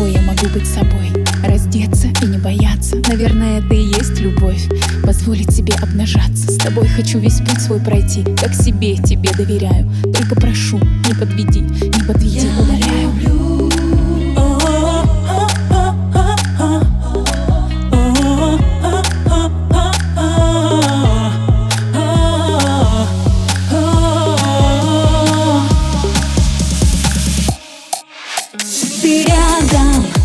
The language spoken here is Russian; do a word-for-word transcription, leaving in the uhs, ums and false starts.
тобой я могу быть собой, раздеться и не бояться. Наверное, это и есть любовь, позволить себе обнажаться. С тобой хочу весь путь свой пройти, как себе тебе доверяю. Только прошу, не подведи, не подведи, умоляю. Ты рядом,